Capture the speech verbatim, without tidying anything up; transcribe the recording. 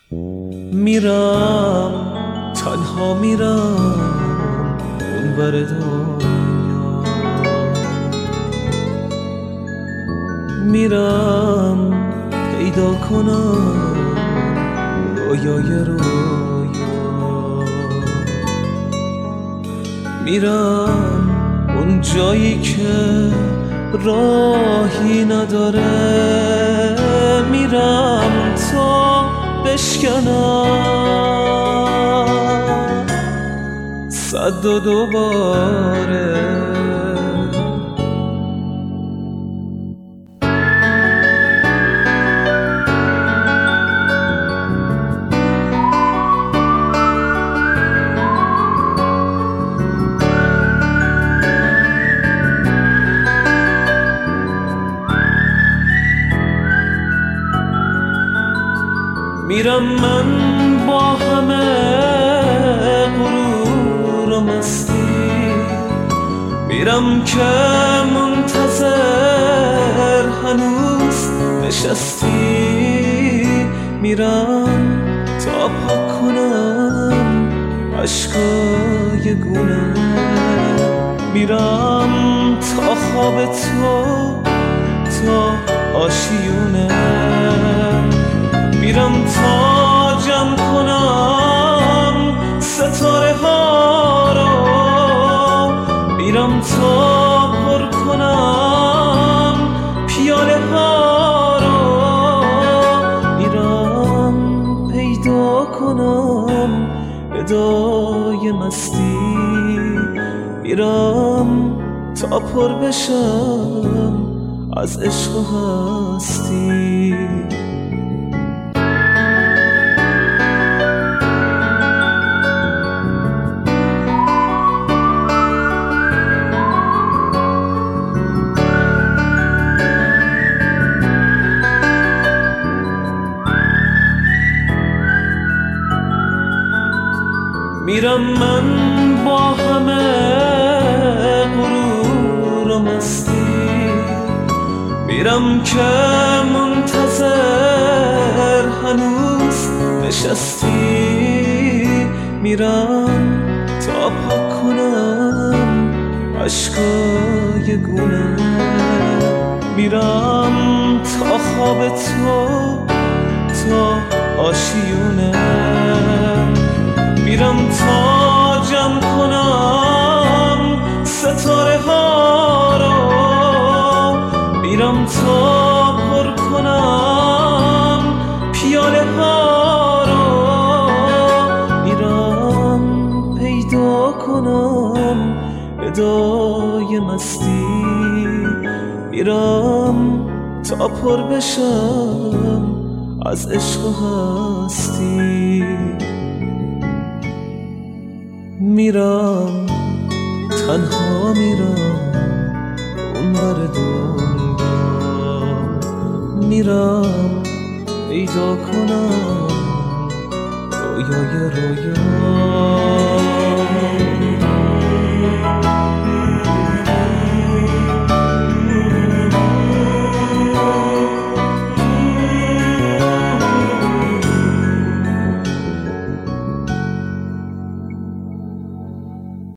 میرم تنها میرم اونور دنیا، میرم پیدا کنم رویای رویا، میرم اون جایی که راهی نداره، میرم تا بشکنم صد و دوباره. میرم من با همه غرور و مستی، میرم که منتظر هنوز نشستی، میرم تا پاک کنم عشقای گونه، میرم تا خواب تو تا آشیونه، میرم تا جمع کنم ستاره ها رو، میرم تا پر کنم پیاله ها رو، میرم پیدا کنم ادای مستی، میرم تا پر بشم از عشق و هستی. میرم من با همه غرور و مستی، میرم که منتظر هنوز نشستی، میرم تا پاک کنم عشقای گونه، میرم تا خواب تو تا آشیونه، میرم تا جمع کنم ستاره ها رو، میرم تا پر کنم پیاله ها رو، میرم پیدا کنم ادای مستی، میرم تا پر بشم از عشق و هستی، میرم تنها میرم اونور دنیا، میرم پیدا کنم رویای رویا.